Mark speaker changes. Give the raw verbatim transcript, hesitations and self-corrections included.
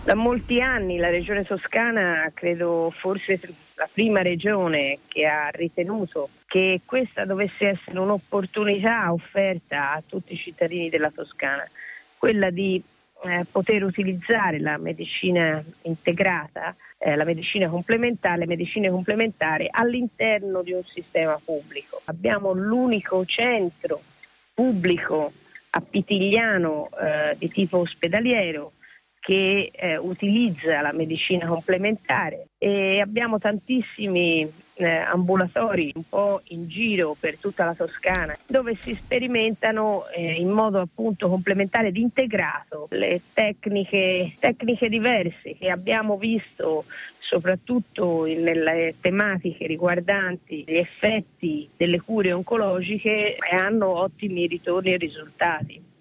Speaker 1: Da molti anni la Regione Toscana, credo forse la prima regione che ha ritenuto che questa dovesse essere un'opportunità offerta a tutti i cittadini della Toscana, quella di eh, poter utilizzare la medicina integrata, eh, la medicina complementare, le medicine complementari all'interno di un sistema pubblico. Abbiamo l'unico centro pubblico a Pitigliano eh, di tipo ospedaliero che eh, utilizza la medicina complementare e abbiamo tantissimi eh, ambulatori un po' in giro per tutta la Toscana dove si sperimentano eh, in modo appunto complementare ed integrato le tecniche, tecniche diverse che abbiamo visto soprattutto in, nelle tematiche riguardanti gli effetti delle cure oncologiche e hanno ottimi ritorni e risultati.